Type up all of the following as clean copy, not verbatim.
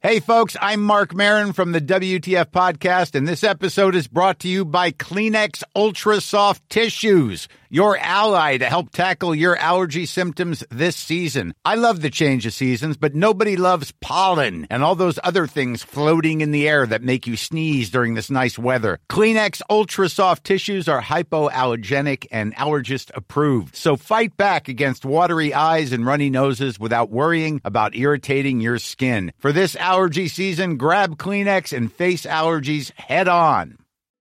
Hey folks, I'm Mark Maron from the WTF podcast, and this episode is brought to you by Kleenex Ultra Soft Tissues, your ally to help tackle your allergy symptoms this season. I love the change of seasons, but nobody loves pollen and all those other things floating in the air that make you sneeze during this nice weather. Kleenex Ultra Soft Tissues are hypoallergenic and allergist approved, so fight back against watery eyes and runny noses without worrying about irritating your skin. For this allergy season, grab Kleenex and face allergies head on.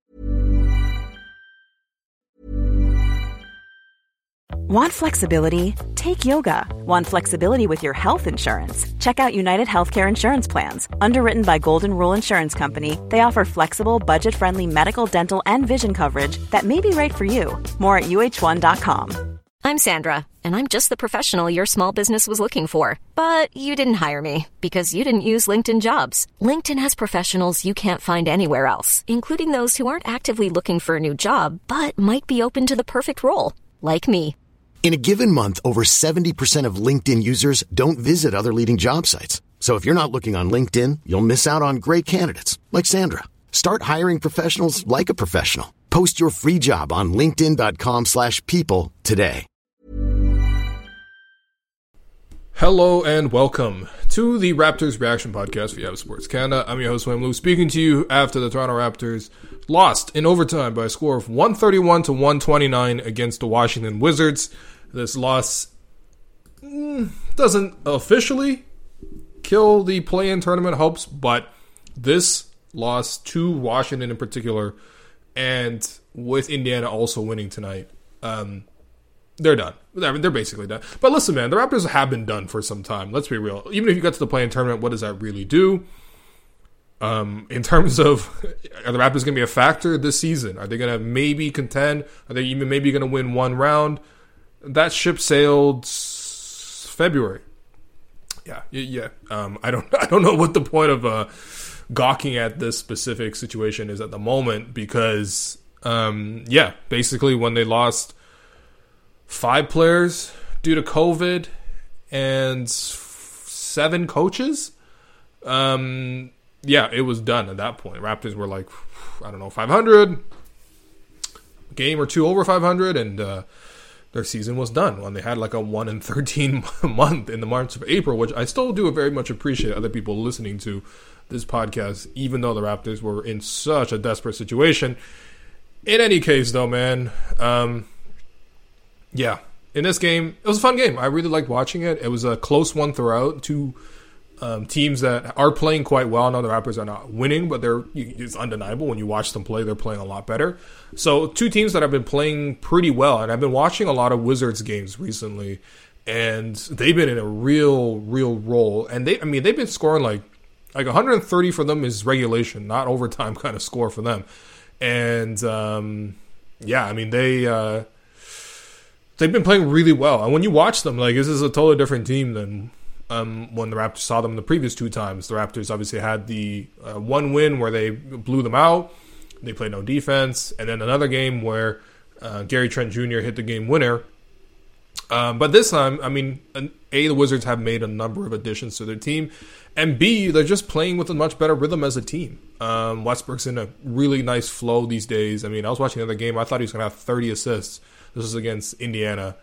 Want flexibility? Take yoga. Want flexibility with your health insurance? Check out United Healthcare Insurance Plans. Underwritten by Golden Rule Insurance Company, they offer flexible, budget-friendly medical, dental, and vision coverage that may be right for you. More at uh1.com. I'm Sandra, and I'm just the professional your small business was looking for. But you didn't hire me because you didn't use LinkedIn Jobs. LinkedIn has professionals you can't find anywhere else, including those who aren't actively looking for a new job, but might be open to the perfect role, like me. In a given month, over 70% of LinkedIn users don't visit other leading job sites. So if you're not looking on LinkedIn, you'll miss out on great candidates like Sandra. Start hiring professionals like a professional. Post your free job on linkedin.com/people today. Hello and welcome to the Raptors Reaction Podcast for Yahoo Sports Canada. I'm your host, Wayne Lou, speaking to you after the Toronto Raptors lost in overtime by a score of 131 to 129 against the Washington Wizards. This loss doesn't officially kill the play-in tournament hopes, but this loss to Washington in particular, and with Indiana also winning tonight, they're done. They're basically done. But listen, man, the Raptors have been done for some time. Let's be real. Even if you get to the play-in tournament, what does that really do? In terms of, are the Raptors going to be a factor this season? Are they going to maybe contend? Are they even maybe going to win one round? That ship sailed February. Yeah. I don't know what the point of gawking at this specific situation is at the moment because, basically when they lost 5 players due to COVID and 7 coaches, it was done at that point. Raptors were like, 500, a game or two over 500, and their season was done when they had like a 1-13 month in the month of April, which I still do very much appreciate other people listening to this podcast, even though the Raptors were in such a desperate situation. In any case, though, man, in this game, it was a fun game. I really liked watching it. It was a close one throughout. Two teams that are playing quite well. I know the Raptors are not winning, but it's undeniable. When you watch them play, they're playing a lot better. So two teams that have been playing pretty well, and I've been watching a lot of Wizards games recently, and they've been in a real roll. And they've been scoring like 130 for them is regulation, not overtime kind of score for them. And they've been playing really well. And when you watch them, like, this is a totally different team than when the Raptors saw them the previous 2 times. The Raptors obviously had the one win where they blew them out. They played no defense. And then another game where Gary Trent Jr. hit the game winner. But this time, A, the Wizards have made a number of additions to their team. And B, they're just playing with a much better rhythm as a team. Westbrook's in a really nice flow these days. I was watching the other game. I thought he was going to have 30 assists. This is against Indiana.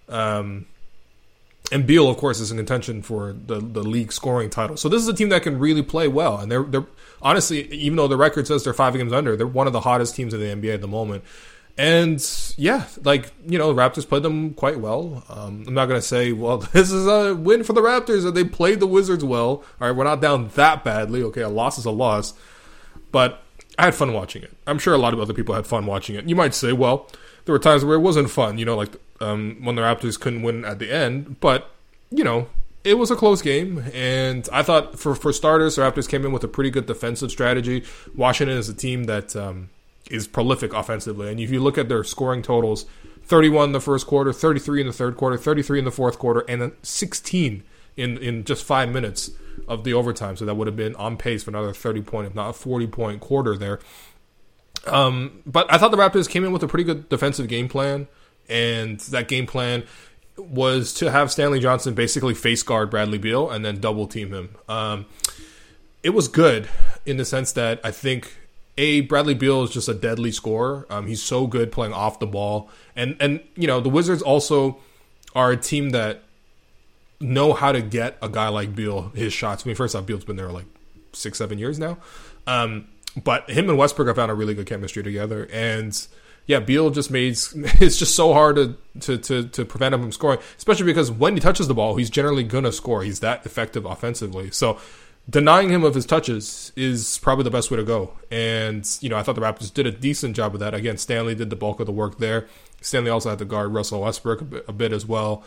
And Beal, of course, is in contention for the league scoring title. So this is a team that can really play well. And they're honestly, even though the record says they're 5 games under, they're one of the hottest teams in the NBA at the moment. And the Raptors played them quite well. I'm not going to say, well, this is a win for the Raptors and they played the Wizards well. All right, we're not down that badly. Okay, a loss is a loss. But I had fun watching it. I'm sure a lot of other people had fun watching it. You might say, well, there were times where it wasn't fun, when the Raptors couldn't win at the end. But, it was a close game. And I thought, for starters, the Raptors came in with a pretty good defensive strategy. Washington is a team that is prolific offensively. And if you look at their scoring totals, 31 in the first quarter, 33 in the third quarter, 33 in the fourth quarter, and then 16 in just 5 minutes of the overtime. So that would have been on pace for another 30-point, if not a 40-point quarter there. But I thought the Raptors came in with a pretty good defensive game plan, and that game plan was to have Stanley Johnson basically face guard Bradley Beal and then double team him. it was good in the sense that I think Bradley Beal is just a deadly scorer. He's so good playing off the ball, and the Wizards also are a team that know how to get a guy like Beal his shots. I mean, first off, Beal's been there like 6-7 years now, but him and Westbrook have found a really good chemistry together, and yeah, Beal just it's just so hard to prevent him from scoring, especially because when he touches the ball, he's generally gonna score. He's that effective offensively, so denying him of his touches is probably the best way to go. And I thought the Raptors did a decent job of that. Again, Stanley did the bulk of the work there. Stanley also had to guard Russell Westbrook a bit as well.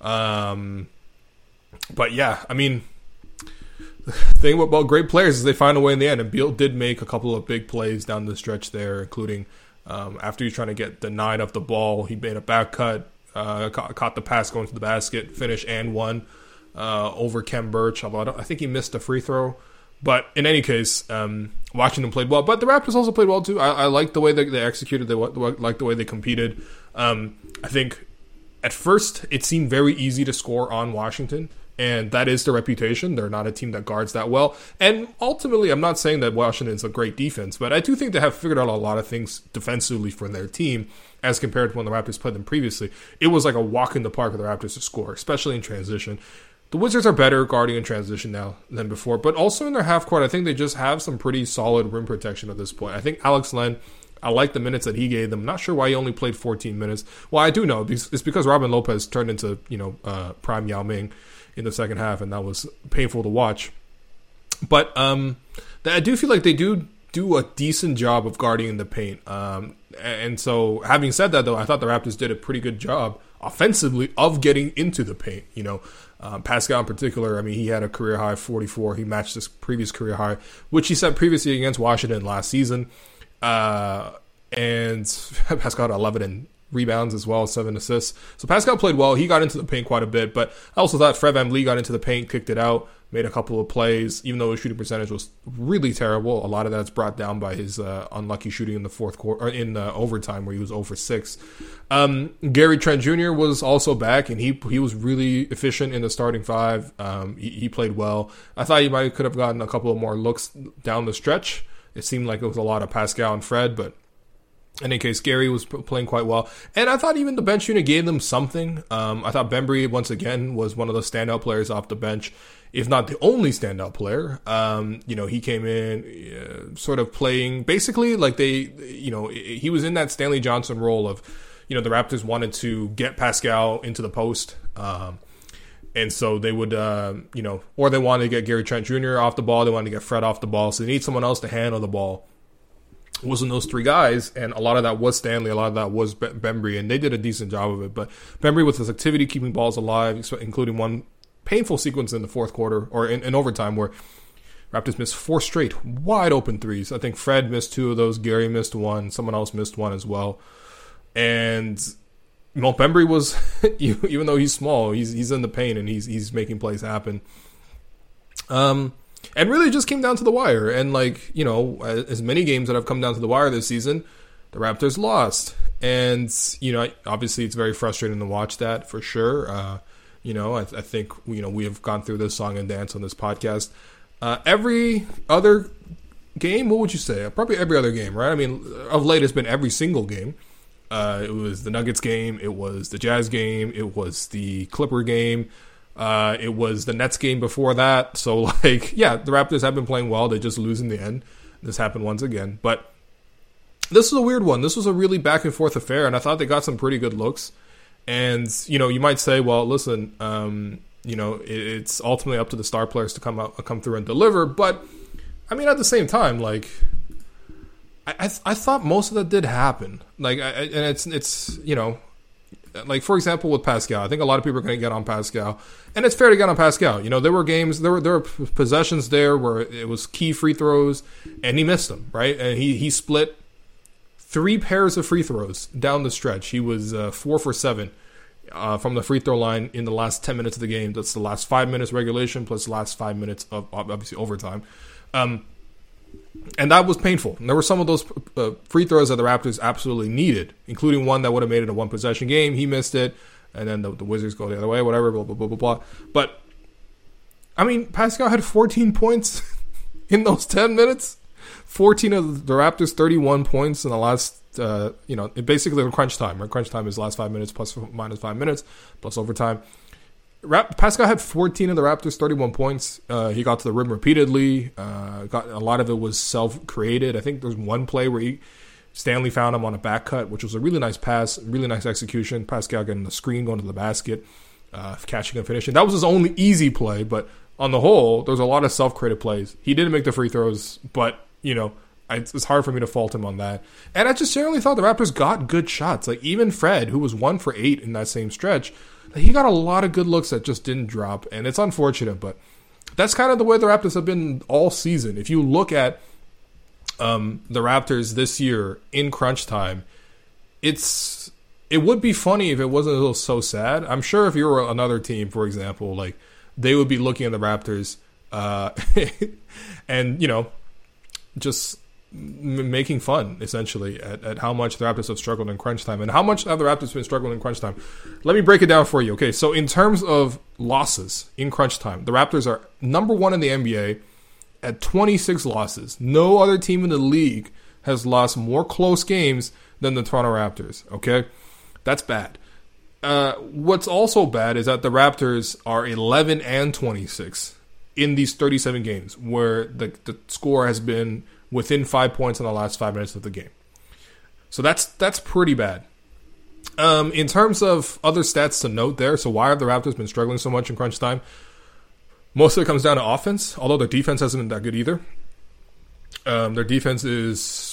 But yeah, I mean, the thing about great players is they find a way in the end. And Beal did make a couple of big plays down the stretch there, including after he's trying to get denied of the ball, he made a back cut, caught the pass going to the basket, finish and one over Kem Birch. Although I think he missed a free throw. But in any case, Washington played well. But the Raptors also played well too. I liked the way they executed. They liked the way they competed. I think at first it seemed very easy to score on Washington. And that is their reputation. They're not a team that guards that well. And ultimately, I'm not saying that Washington's a great defense, but I do think they have figured out a lot of things defensively for their team as compared to when the Raptors played them previously. It was like a walk in the park for the Raptors to score, especially in transition. The Wizards are better guarding in transition now than before, but also in their half court, I think they just have some pretty solid rim protection at this point. I think Alex Len, I like the minutes that he gave them. Not sure why he only played 14 minutes. Well, I do know. It's because Robin Lopez turned into prime Yao Ming in the second half, and that was painful to watch. But I do feel like they do a decent job of guarding in the paint. And so, having said that, though, I thought the Raptors did a pretty good job offensively of getting into the paint. Pascal in particular, I mean, he had a career high 44. He matched his previous career high, which he set previously against Washington last season. And Pascal had 11 and rebounds as well, 7 assists. So Pascal played well. He got into the paint quite a bit, but I also thought Fred VanVleet got into the paint, kicked it out, made a couple of plays, even though his shooting percentage was really terrible. A lot of that's brought down by his unlucky shooting in the fourth quarter, or in overtime where he was 0 for 6. Gary Trent Jr. was also back, and he was really efficient in the starting five. He played well. I thought he could have gotten a couple of more looks down the stretch. It seemed like it was a lot of Pascal and Fred, but in any case, Gary was playing quite well. And I thought even the bench unit gave them something. I thought Bembry, once again, was one of the standout players off the bench, if not the only standout player. He came in sort of playing basically like he was in that Stanley Johnson role of, the Raptors wanted to get Pascal into the post. And so they would, or they wanted to get Gary Trent Jr. off the ball. They wanted to get Fred off the ball. So they need someone else to handle the ball. It wasn't those three guys, and a lot of that was Stanley, a lot of that was Bembry, and they did a decent job of it. But Bembry, with his activity, keeping balls alive, including one painful sequence in the fourth quarter, or in overtime, where Raptors missed 4 straight wide open threes. I think Fred missed 2 of those, Gary missed 1, someone else missed 1 as well. And Bembry was, even though he's small, he's in the paint, and he's making plays happen. And really it just came down to the wire. And as many games that have come down to the wire this season, the Raptors lost. And, obviously it's very frustrating to watch that for sure. I think, we have gone through this song and dance on this podcast. Every other game, what would you say? Probably every other game, right? I mean, of late it's been every single game. It was the Nuggets game. It was the Jazz game. It was the Clipper game. It was the Nets game before that. So, the Raptors have been playing well. They just lose in the end. This happened once again. But this was a weird one. This was a really back-and-forth affair, and I thought they got some pretty good looks. And, you might say, well, listen, it's ultimately up to the star players to come through and deliver. But, I mean, at the same time, I thought most of that did happen. For example, with Pascal, I think a lot of people are going to get on Pascal, and it's fair to get on Pascal. There were games, there were possessions there where it was key free throws, and he missed them, right? And he split 3 pairs of free throws down the stretch. He was 4 for 7 from the free throw line in the last 10 minutes of the game. That's the last 5 minutes regulation plus the last 5 minutes of obviously overtime. And that was painful. And there were some of those free throws that the Raptors absolutely needed, including one that would have made it a one-possession game. He missed it, and then the Wizards go the other way, whatever, blah, blah, blah, blah, blah. But, I mean, Pascal had 14 points in those 10 minutes. 14 of the Raptors, 31 points in the last, basically in crunch time. Right? Crunch time is last 5 minutes plus minus 5 minutes plus overtime. Pascal had 14 of the Raptors, 31 points. He got to the rim repeatedly. Got a lot of it was self-created. I think there's one play where Stanley found him on a back cut, which was a really nice pass, really nice execution. Pascal getting the screen, going to the basket, catching and finishing. That was his only easy play, but on the whole, there's a lot of self-created plays. He didn't make the free throws, but, it's hard for me to fault him on that. And I just generally thought the Raptors got good shots. Like, even Fred, who was 1 for 8 in that same stretch, he got a lot of good looks that just didn't drop. And it's unfortunate, but that's kind of the way the Raptors have been all season. If you look at the Raptors this year in crunch time, it would be funny if it wasn't a little so sad. I'm sure if you were another team, for example, like, they would be looking at the Raptors and, just making fun, essentially, at how much the Raptors have struggled in crunch time. And how much have the Raptors been struggling in crunch time? Let me break it down for you. Okay, so in terms of losses in crunch time, the Raptors are number 1 in the NBA at 26 losses. No other team in the league has lost more close games than the Toronto Raptors, okay? That's bad. What's also bad is that the Raptors are 11 and 26 in these 37 games where the score has been within 5 points in the last 5 minutes of the game. So that's pretty bad. In terms of other stats to note there, so why have the Raptors been struggling so much in crunch time? Most of it comes down to offense, although their defense hasn't been that good either. Their defense is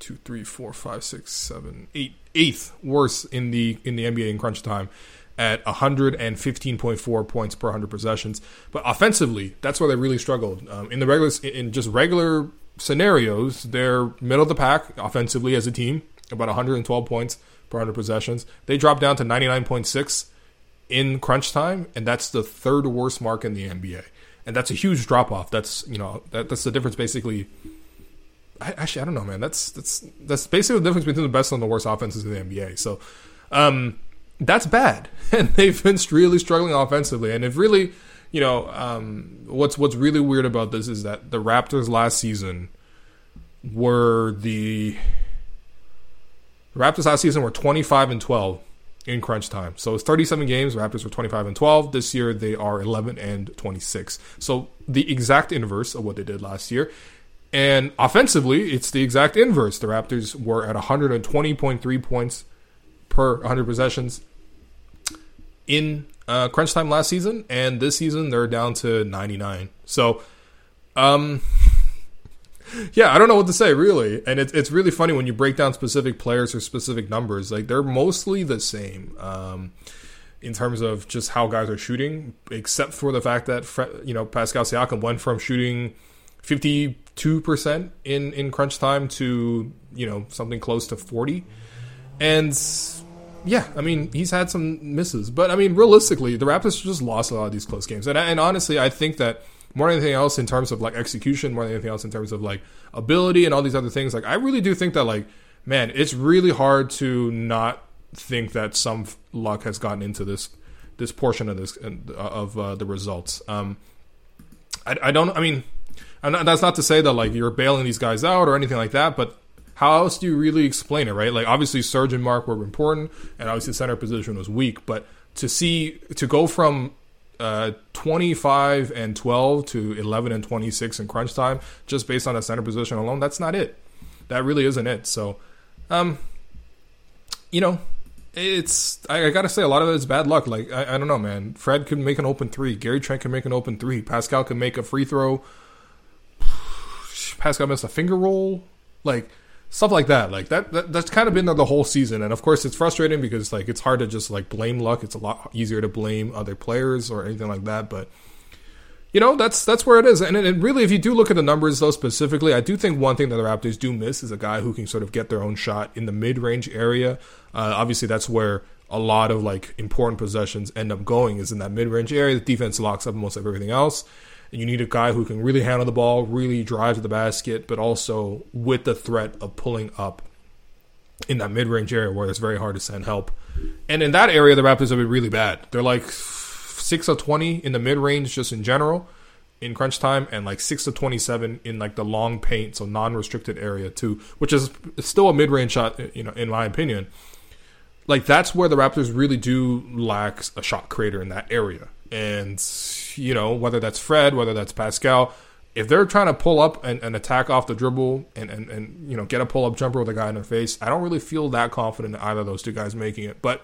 8th worst in the NBA in crunch time at 115.4 points per 100 possessions. But offensively, that's where they really struggled. In just regular scenarios, they're middle of the pack offensively as a team, about 112 points per 100 possessions. They dropped down to 99.6 in crunch time, and that's the 3rd worst mark in the NBA. And that's a huge drop off. That's that's the difference basically. I don't know, man. That's basically the difference between the best and the worst offenses in the NBA. So that's bad, and they've been really struggling offensively. And if really, what's really weird about this is that the Raptors last season were 25 and 12 in crunch time. So it's 37 games. The Raptors were 25 and 12. This year they are 11 and 26. So the exact inverse of what they did last year. And offensively, it's the exact inverse. The Raptors were at 120.3 points per 100 possessions in crunch time last season, and this season they're down to 99. So, yeah, I don't know what to say, really. And it's really funny when you break down specific players or specific numbers. Like, they're mostly the same in terms of just how guys are shooting, except for the fact that Pascal Siakam went from shooting 52% in crunch time to something close to 40, and yeah, I mean, he's had some misses, but I mean, realistically, the Raptors just lost a lot of these close games, and honestly, I think that more than anything else, in terms of like execution, more than anything else in terms of like ability and all these other things, like I really do think that, like, man, it's really hard to not think that some luck has gotten into this portion of the results. That's not to say that like you're bailing these guys out or anything like that, but how else do you really explain it, right? Like, obviously Serge and Mark were important, and obviously the center position was weak, but to go from 25 and 12 to 11 and 26 in crunch time just based on a center position alone, that's not it. That really isn't it. So, it's, I gotta say, a lot of it is bad luck. Like, I don't know, man. Fred could make an open 3. Gary Trent can make an open 3. Pascal can make a free throw. Pascal missed a finger roll. Like, stuff like that. Like, that's kind of been there the whole season. And of course, it's frustrating because, like, it's hard to just like blame luck. It's a lot easier to blame other players or anything like that. But that's where it is. And really, if you do look at the numbers though specifically, I do think one thing that the Raptors do miss is a guy who can sort of get their own shot in the mid-range area. Obviously, that's where a lot of like important possessions end up going, is in that mid-range area. The defense locks up most of everything else. And you need a guy who can really handle the ball, really drive to the basket, but also with the threat of pulling up in that mid-range area where it's very hard to send help. And in that area, the Raptors have been really bad. They're like 6 of 20 in the mid-range just in general. in crunch time and like 6 of 27 in like the long paint, so non-restricted area too, which is still a mid-range shot, in my opinion. Like, that's where the Raptors really do lack a shot creator in that area. And, whether that's Fred, whether that's Pascal, if they're trying to pull up and attack off the dribble and get a pull-up jumper with a guy in their face, I don't really feel that confident in either of those two guys making it. But,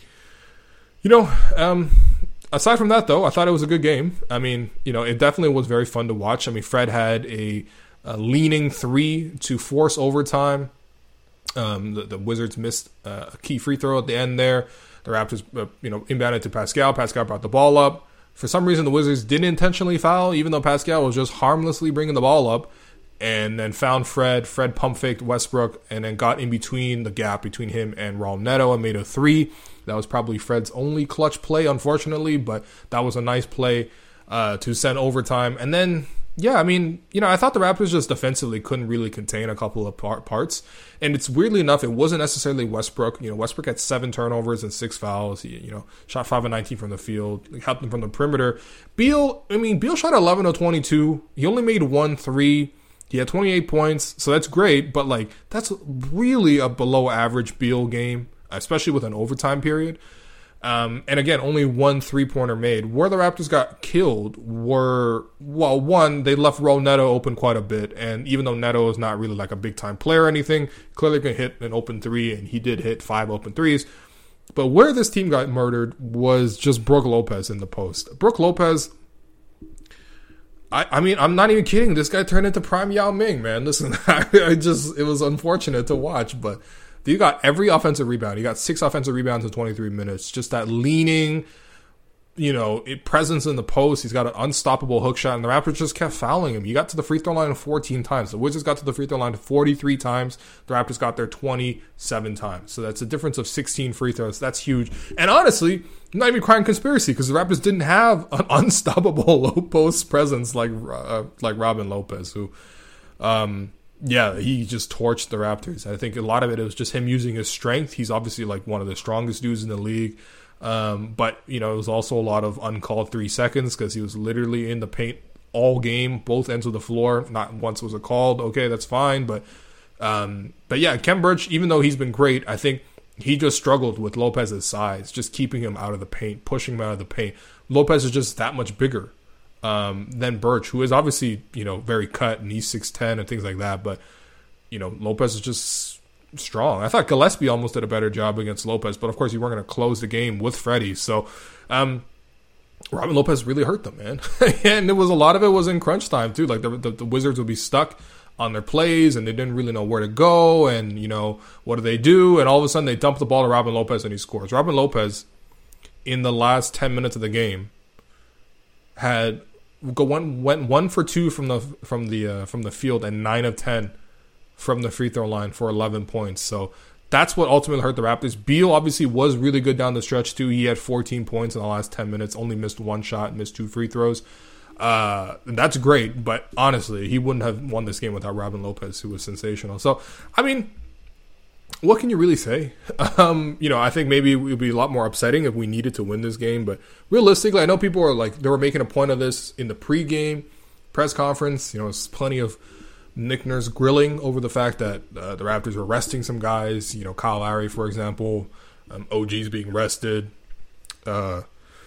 aside from that, though, I thought it was a good game. I mean, it definitely was very fun to watch. I mean, Fred had a leaning three to force overtime. The Wizards missed a key free throw at the end there. The Raptors, inbounded to Pascal. Pascal brought the ball up. For some reason, the Wizards didn't intentionally foul, even though Pascal was just harmlessly bringing the ball up, and then found Fred. Fred pump faked Westbrook and then got in between the gap between him and Raul Neto and made a three. That was probably Fred's only clutch play, unfortunately, but that was a nice play to send overtime. And then, I thought the Raptors just defensively couldn't really contain a couple of parts. And it's weirdly enough, it wasn't necessarily Westbrook. Westbrook had 7 turnovers and 6 fouls. He, shot 5 of 19 from the field, helped him from the perimeter. Beal shot 11 of 22. He only made 1 3. He had 28 points, so that's great. But, that's really a below average Beal game, especially with an overtime period. And again, only 1 3-pointer made. Where the Raptors got killed were, one, they left Raul Neto open quite a bit. And even though Neto is not really like a big-time player or anything, clearly can hit an open three, and he did hit 5 open threes. But where this team got murdered was just Brook Lopez in the post. Brook Lopez, I mean, I'm not even kidding. This guy turned into prime Yao Ming, man. Listen, it was unfortunate to watch, but you got every offensive rebound. You got 6 offensive rebounds in 23 minutes. Just that leaning, presence in the post. He's got an unstoppable hook shot, and the Raptors just kept fouling him. He got to the free throw line 14 times. The Wizards got to the free throw line 43 times. The Raptors got there 27 times. So that's a difference of 16 free throws. That's huge. And honestly, I'm not even crying conspiracy, because the Raptors didn't have an unstoppable low post presence like Robin Lopez, who he just torched the Raptors. I think a lot of it was just him using his strength. He's obviously like one of the strongest dudes in the league. But, it was also a lot of uncalled 3 seconds, because he was literally in the paint all game, both ends of the floor. Not once was it called. Okay, that's fine. But yeah, Khem Birch, even though he's been great, I think he just struggled with Lopez's size, just keeping him out of the paint, pushing him out of the paint. Lopez is just that much bigger than Birch, who is obviously, very cut, and he's 6'10" and things like that. But, Lopez is just strong. I thought Gillespie almost did a better job against Lopez, but of course you weren't going to close the game with Freddie. So, Robin Lopez really hurt them, man. And a lot of it was in crunch time too. Like the Wizards would be stuck on their plays, and they didn't really know where to go, and what do they do? And all of a sudden they dump the ball to Robin Lopez, and he scores. Robin Lopez, in the last 10 minutes of the game, went 1 for 2 from the field, and 9 of 10 from the free throw line for 11 points. So that's what ultimately hurt the Raptors. Beal obviously was really good down the stretch too. He had 14 points in the last 10 minutes, only missed 1 shot, missed 2 free throws. That's great, but honestly, he wouldn't have won this game without Robin Lopez, who was sensational. So, I mean, what can you really say? I think maybe it would be a lot more upsetting if we needed to win this game, but realistically, I know people are they were making a point of this in the pregame press conference. There's plenty of Nick Nurse grilling over the fact that the Raptors were resting some guys. Kyle Lowry, for example, OG's being rested. That's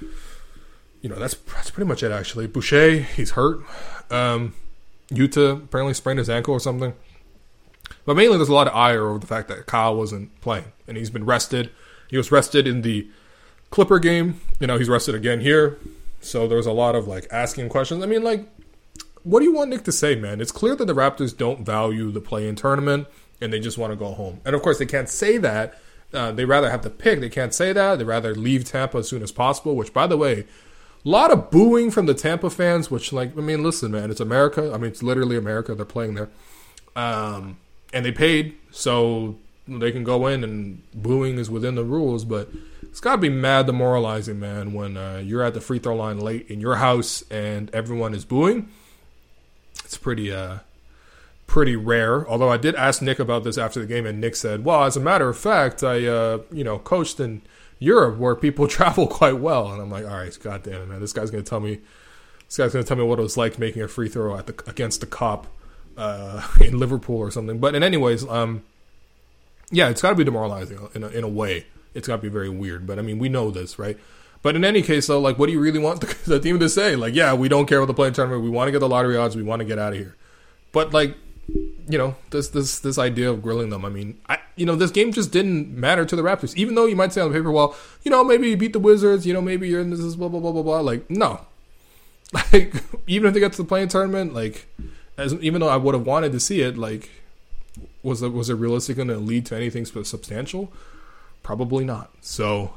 pretty much it, actually. Boucher, he's hurt. Yuta apparently sprained his ankle or something. But mainly there's a lot of ire over the fact that Kyle wasn't playing, and he's been rested. He was rested in the Clipper game. He's rested again here. So there's a lot of asking questions. I mean, what do you want Nick to say, man? It's clear that the Raptors don't value the play-in tournament, and they just want to go home. And of course, they can't say that. They rather have the pick. They can't say that. They rather leave Tampa as soon as possible, which, by the way, a lot of booing from the Tampa fans, which, listen, man, it's America. I mean, it's literally America. They're playing there. And they paid, so they can go in, and booing is within the rules. But it's got to be mad demoralizing, man, when you're at the free throw line late in your house and everyone is booing. It's pretty rare. Although I did ask Nick about this after the game, and Nick said, well, as a matter of fact, I coached in Europe where people travel quite well. And I'm like, all right, goddamn it, man, this guy's going to tell me This guy's going to tell me what it was like making a free throw against the Cop in Liverpool or something. But in anyways, yeah, it's got to be demoralizing in a way. It's got to be very weird. But I mean, we know this, right? But in any case, though, like, what do you really want the team to say? Like, yeah, we don't care about the play-in tournament. We want to get the lottery odds. We want to get out of here. But like, you know, this idea of grilling them. I mean, this game just didn't matter to the Raptors. Even though you might say on paper, well, you know, maybe you beat the Wizards. You know, maybe you're in this blah blah blah blah blah. Like, no. Like, even if they get to the play-in tournament, like, even though I would have wanted to see it, like, was it realistic going to lead to anything substantial? Probably not. So,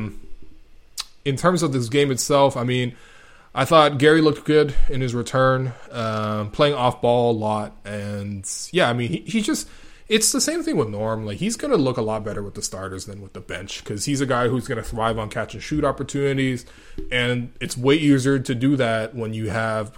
in terms of this game itself, I mean, I thought Gary looked good in his return, playing off ball a lot, and yeah, I mean, he just, it's the same thing with Norm. Like, he's going to look a lot better with the starters than with the bench, because he's a guy who's going to thrive on catch and shoot opportunities, and it's way easier to do that when you have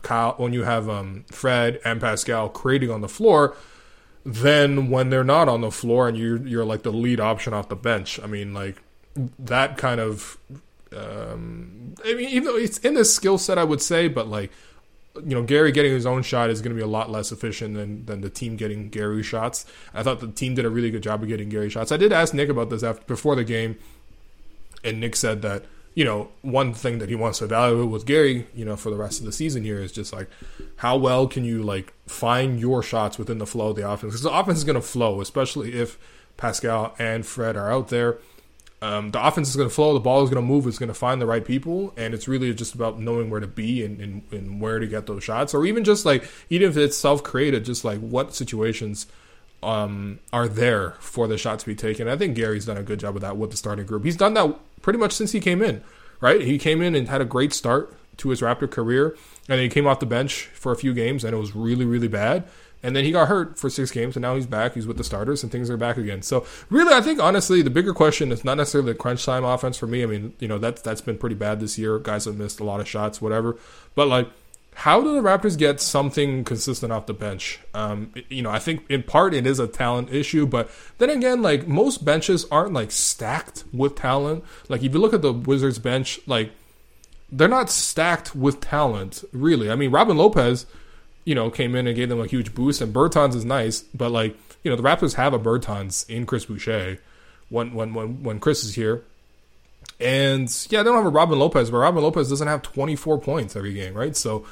Fred and Pascal creating on the floor than when they're not on the floor and you're like the lead option off the bench. I mean, like, that kind of, I mean, even though it's in this skill set, I would say, but like, you know, Gary getting his own shot is going to be a lot less efficient than the team getting Gary shots. I thought the team did a really good job of getting Gary shots. I did ask Nick about this before the game, and Nick said that, you know, one thing that he wants to evaluate with Gary, you know, for the rest of the season here is just like, how well can you like find your shots within the flow of the offense? Because the offense is going to flow, especially if Pascal and Fred are out there. The offense is going to flow, the ball is going to move, it's going to find the right people, and it's really just about knowing where to be and where to get those shots, or even just like, even if it's self-created, just like what situations are there for the shot to be taken. I think Gary's done a good job of that with the starting group. He's done that pretty much since he came in, right? He came in and had a great start to his Raptor career, and then he came off the bench for a few games, and it was really, really bad. And then he got hurt for 6 games, and now he's back. He's with the starters, and things are back again. So really, I think, honestly, the bigger question is not necessarily the crunch time offense for me. I mean, you know, that's been pretty bad this year. Guys have missed a lot of shots, whatever. But, like, how do the Raptors get something consistent off the bench? You know, I think in part it is a talent issue, but then again, like, most benches aren't, like, stacked with talent. Like, if you look at the Wizards bench, like, they're not stacked with talent, really. I mean, Robin Lopez, you know, came in and gave them a huge boost, and Bertans is nice, but like, you know, the Raptors have a Bertans in Chris Boucher when Chris is here, and yeah, they don't have a Robin Lopez, but Robin Lopez doesn't have 24 points every game, right? So,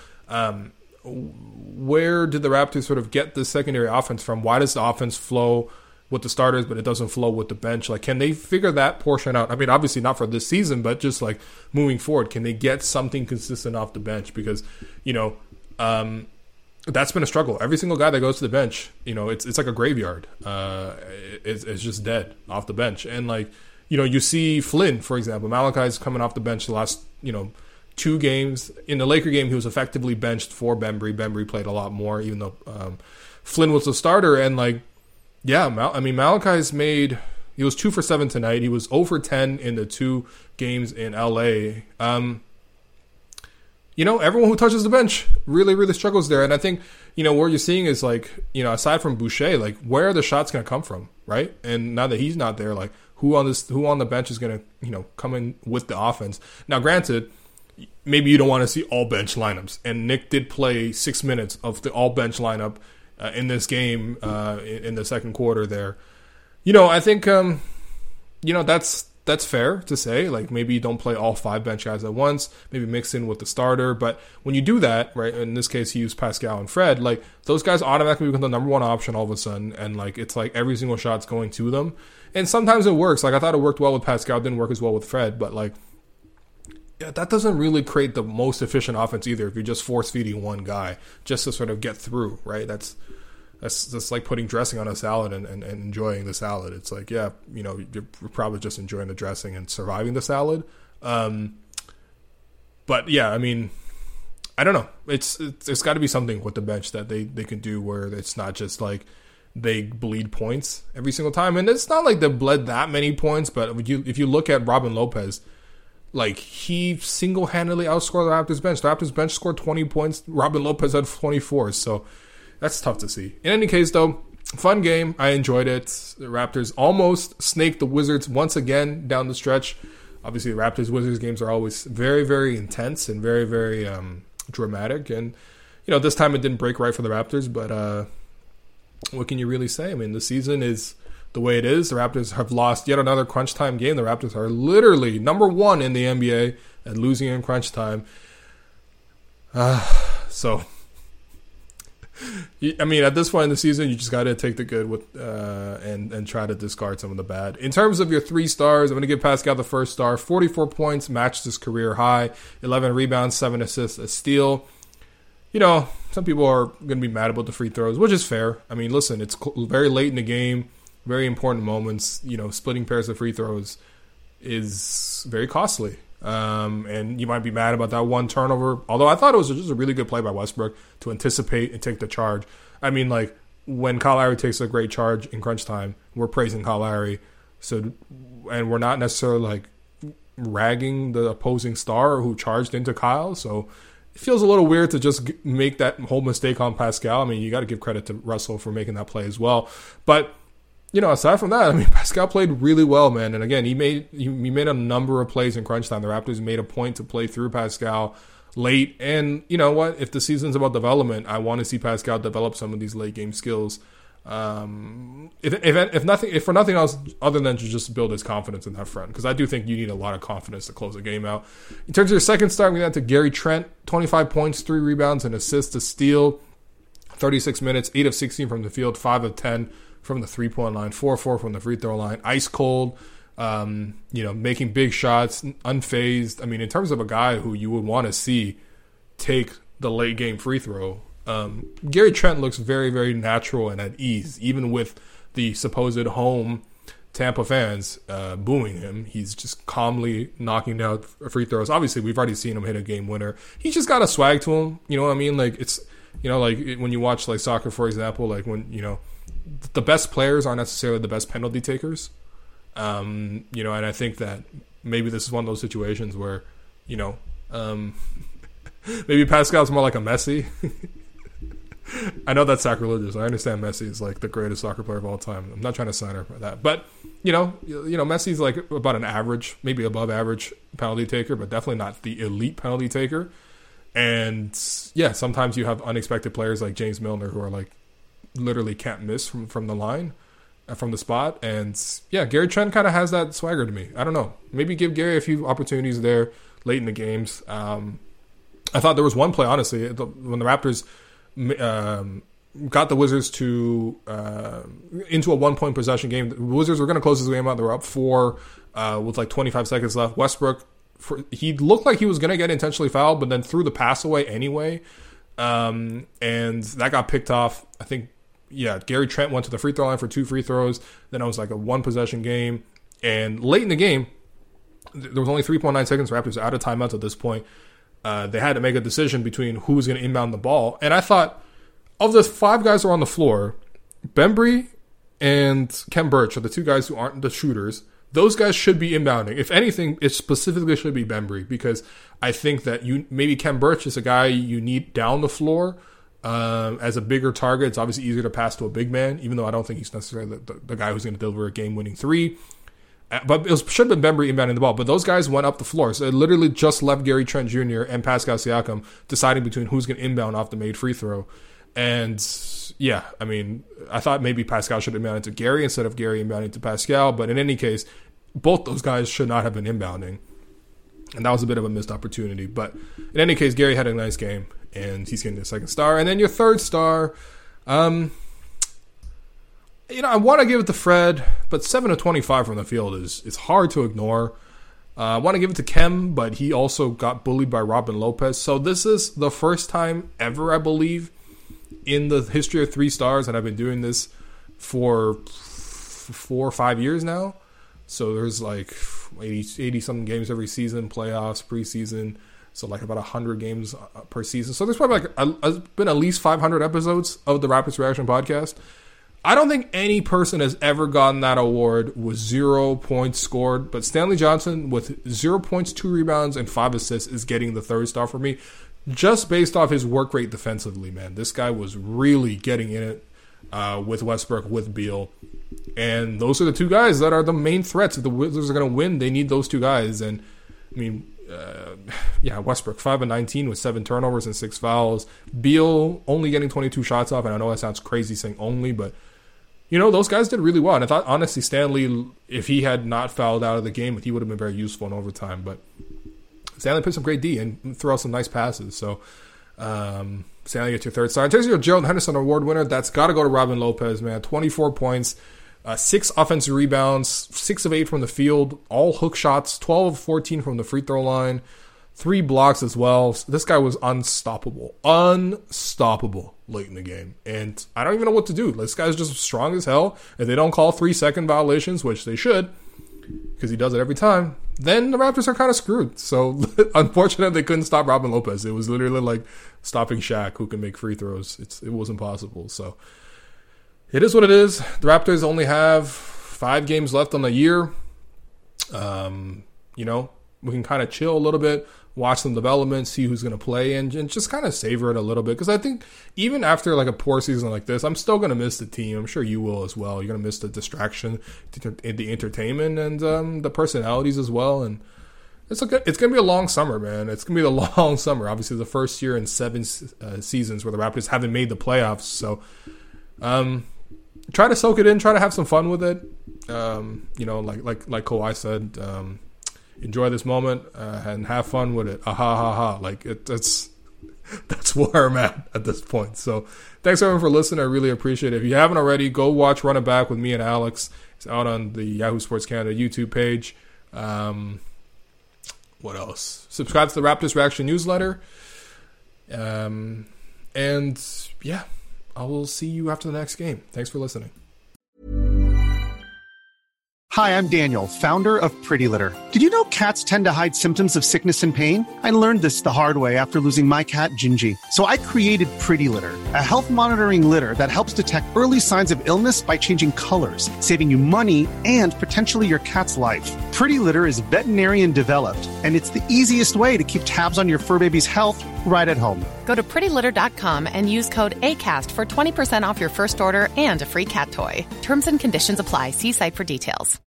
where did the Raptors sort of get this secondary offense from? Why does the offense flow with the starters, but it doesn't flow with the bench? Like, can they figure that portion out? I mean, obviously not for this season, but just like moving forward, can they get something consistent off the bench? Because, you know, that's been a struggle. Every single guy that goes to the bench, you know, it's like a graveyard. It's just dead off the bench. And like, you know, you see Flynn, for example. Malachi's coming off the bench the last, you know, 2 games. In the Laker game, he was effectively benched for Bembry. Bembry played a lot more, even though Flynn was the starter. And like, yeah, I mean, Malachi's he was 2 for 7 tonight. He was 0 for 10 in the 2 games in LA. You know, everyone who touches the bench really, really struggles there. And I think, you know, what you're seeing is like, you know, aside from Boucher, like, where are the shots going to come from, right? And now that he's not there, like, who on the bench is going to, you know, come in with the offense? Now, granted, maybe you don't want to see all bench lineups. And Nick did play 6 minutes of the all bench lineup in this game in the second quarter there. You know, I think, you know, that's fair to say. Like, maybe you don't play all 5 bench guys at once, maybe mix in with the starter. But when you do that, right, in this case, he used Pascal and Fred, like, those guys automatically become the number 1 option all of a sudden. And, like, it's like every single shot's going to them. And sometimes it works. Like, I thought it worked well with Pascal. It didn't work as well with Fred. But, like, yeah, that doesn't really create the most efficient offense either if you're just force-feeding one guy just to sort of get through, right? That's like putting dressing on a salad and enjoying the salad. It's like, yeah, you know, you're probably just enjoying the dressing and surviving the salad. But yeah, I mean, I don't know. It's got to be something with the bench that they can do where it's not just like they bleed points every single time. And it's not like they bled that many points, but if you look at Robin Lopez, like, he single-handedly outscored the Raptors bench. The Raptors bench scored 20 points. Robin Lopez had 24, so that's tough to see. In any case, though, fun game. I enjoyed it. The Raptors almost snaked the Wizards once again down the stretch. Obviously, the Raptors-Wizards games are always very, very intense and very, very dramatic. And, this time it didn't break right for the Raptors, but what can you really say? I mean, the season is the way it is. The Raptors have lost yet another crunch time game. The Raptors are literally number 1 in the NBA at losing in crunch time. So, I mean, at this point in the season, you just got to take the good with and try to discard some of the bad. In terms of your 3 stars, I'm going to give Pascal the first star. 44 points, matched his career high. 11 rebounds, 7 assists, a steal. Some people are going to be mad about the free throws, which is fair. I mean, listen, it's very late in the game, very important moments. Splitting pairs of free throws is very costly. And you might be mad about that one turnover. Although I thought it was just a really good play by Westbrook to anticipate and take the charge. I mean, like, when Kyle Lowry takes a great charge in crunch time, we're praising Kyle Lowry. And we're not necessarily, like, ragging the opposing star who charged into Kyle. So it feels a little weird to just make that whole mistake on Pascal. I mean, you got to give credit to Russell for making that play as well. But aside from that, I mean, Pascal played really well, man. And again, he made a number of plays in crunch time. The Raptors made a point to play through Pascal late. And you know what? If the season's about development, I want to see Pascal develop some of these late game skills. If for nothing else, other than to just build his confidence in that front, because I do think you need a lot of confidence to close a game out. In terms of your second star, I'm going to Gary Trent, 25 points, 3 rebounds, an assist, a steal, 36 minutes, 8 of 16 from the field, 5 of 10 from the 3-point line, 4-4 from the free throw line, ice cold, making big shots, unfazed. I mean, in terms of a guy who you would want to see take the late game free throw, Gary Trent looks very, very natural and at ease, even with the supposed home Tampa fans booing him. He's just calmly knocking down free throws. Obviously, we've already seen him hit a game winner. He's just got a swag to him. You know what I mean? Like, it's, like when you watch like soccer, for example, like when, the best players aren't necessarily the best penalty takers. And I think that maybe this is one of those situations where, maybe Pascal's more like a Messi. I know that's sacrilegious. I understand Messi is like the greatest soccer player of all time. I'm not trying to sign her for that. But, Messi's like about an average, maybe above average penalty taker, but definitely not the elite penalty taker. And, yeah, sometimes you have unexpected players like James Milner who are like literally can't miss from the line, from the spot. And, yeah, Gary Trent kind of has that swagger to me. I don't know. Maybe give Gary a few opportunities there late in the games. I thought there was one play, honestly, when the Raptors got the Wizards to into a 1-point possession game. The Wizards were going to close this game out. They were up 4 with like 25 seconds left. Westbrook, he looked like he was going to get intentionally fouled, but then threw the pass away anyway. And that got picked off. I think, Gary Trent went to the free throw line for 2 free throws. Then it was like a 1-possession game. And late in the game, there was only 3.9 seconds. Raptors out of timeouts at this point. They had to make a decision between who was going to inbound the ball. And I thought, of the 5 guys who are on the floor, Bembry and Kem Birch are the 2 guys who aren't the shooters. Those guys should be inbounding. If anything, it specifically should be Bembry, because I think that maybe Kem Birch is a guy you need down the floor as a bigger target. It's obviously easier to pass to a big man, even though I don't think he's necessarily the guy who's going to deliver a game-winning 3. But it should have been Bembry inbounding the ball. But those guys went up the floor. So it literally just left Gary Trent Jr. and Pascal Siakam deciding between who's going to inbound off the made free throw. And, yeah, I mean, I thought maybe Pascal should have inbounded to Gary instead of Gary inbounding to Pascal. But in any case, both those guys should not have been inbounding. And that was a bit of a missed opportunity. But in any case, Gary had a nice game, and he's getting the second star. And then your third star, I want to give it to Fred, but 7 of 25 from the field is hard to ignore. I want to give it to Kem, but he also got bullied by Robin Lopez. So this is the first time ever, I believe, in the history of 3 stars, and I've been doing this for 4 or 5 years now. So there's like 80-something games every season, playoffs, preseason. So like about 100 games per season. So there's probably been at least 500 episodes of the Raptors Reaction podcast. I don't think any person has ever gotten that award with 0 points scored, but Stanley Johnson with 0 points, 2 rebounds, and 5 assists is getting the third star for me, just based off his work rate defensively, man. This guy was really getting in it with Westbrook, with Beal, and those are the 2 guys that are the main threats. If the Wizards are going to win, they need those 2 guys, and I mean, Westbrook 5 of 19 with 7 turnovers and 6 fouls. Beal only getting 22 shots off, and I know that sounds crazy saying only, but those guys did really well. And I thought honestly Stanley, if he had not fouled out of the game, he would have been very useful in overtime. But Stanley put some great D and threw out some nice passes. So Stanley gets your third star. In terms of your Gerald Henderson Award winner, that's got to go to Robin Lopez, man. 24 points, 6 offensive rebounds, 6 of 8 from the field, all hook shots, 12 of 14 from the free throw line, 3 blocks as well. This guy was unstoppable late in the game. And I don't even know what to do. This guy's just strong as hell. If they don't call 3-second violations, which they should, because he does it every time, then the Raptors are kind of screwed. So, unfortunately, they couldn't stop Robin Lopez. It was literally like stopping Shaq, who can make free throws. It was impossible. So, it is what it is. The Raptors only have 5 games left on the year. We can kind of chill a little bit, watch some development, see who's going to play, and just kind of savor it a little bit. Because I think even after like a poor season like this, I'm still going to miss the team. I'm sure you will as well. You're going to miss the distraction, the entertainment, and the personalities as well. And it's going to be a long summer, man. It's going to be a long summer. Obviously, the first year in 7 seasons where the Raptors haven't made the playoffs. So try to soak it in. Try to have some fun with it. Like Kawhi said, enjoy this moment and have fun with it. Like that's where I'm at this point. So thanks everyone for listening. I really appreciate it. If you haven't already, go watch Run It Back with me and Alex. It's out on the Yahoo Sports Canada YouTube page. What else? Subscribe to the Raptors Reaction newsletter. And yeah, I will see you after the next game. Thanks for listening. Hi, I'm Daniel, founder of Pretty Litter. Did you know cats tend to hide symptoms of sickness and pain? I learned this the hard way after losing my cat, Gingy. So I created Pretty Litter, a health monitoring litter that helps detect early signs of illness by changing colors, saving you money and potentially your cat's life. Pretty Litter is veterinarian developed, and it's the easiest way to keep tabs on your fur baby's health right at home. Go to prettylitter.com and use code ACAST for 20% off your first order and a free cat toy. Terms and conditions apply. See site for details.